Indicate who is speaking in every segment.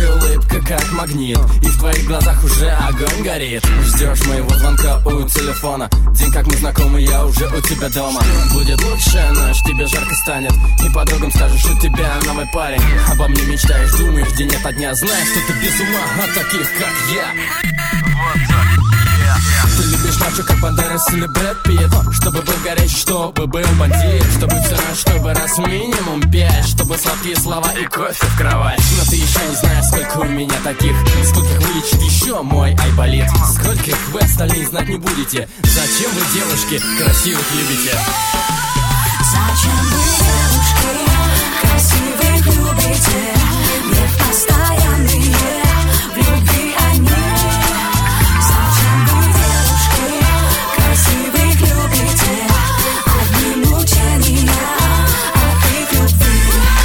Speaker 1: улыбка как магнит, и в твоих глазах уже огонь горит. Ждешь моего звонка у телефона. День как мы знакомы, я уже у тебя дома. Будет лучшая ночь, тебе жарко станет, и подругам скажешь, у тебя новый парень. Обо мне мечтаешь, думаешь день ото дня. Знаешь, что ты без ума от таких, как я. Ты любишь мачо, как Бандерас или Брэд Питт, чтобы был горячий, чтобы был бандит, чтобы всю ночь, чтобы раз минимум 5, чтобы сладкие слова и кофе в кровать. Но ты еще не знаешь, сколько у меня таких, скольких вылечит еще мой айболит, скольких вы остальные знать не будете. Зачем вы, девушки, красивых любите?
Speaker 2: Зачем вы, девушки, красивых любите? Не постоянные в любви они. Зачем вы, девушки, красивых любите? Одни мучения от их любви.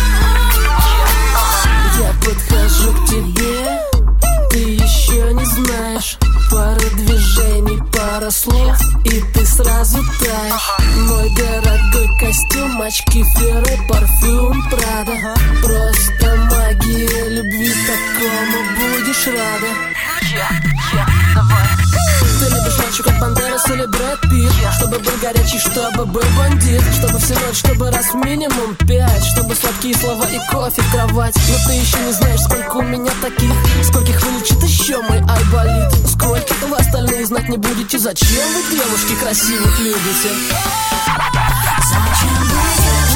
Speaker 3: Я подхожу к тебе, ты еще не знаешь. Пара движений, пара слов, и ты сразу таешь. Мой дорогой костюм, очки Феррэ, парфюм Прада. Просто магия любви, такому будешь рада. Ты любишь мачо, как Бандерас или Брэд Питт, чтобы был горячий, чтобы был бандит, чтобы всю ночь, чтобы раз минимум 5, чтобы сладкие слова и кофе в кровать. Но ты еще не знаешь, сколько у меня таких, скольких вылечит еще мой айболит, сколько вы остальные знать не будете. Зачем вы, девушки, красивых любите?
Speaker 2: Зачем вы,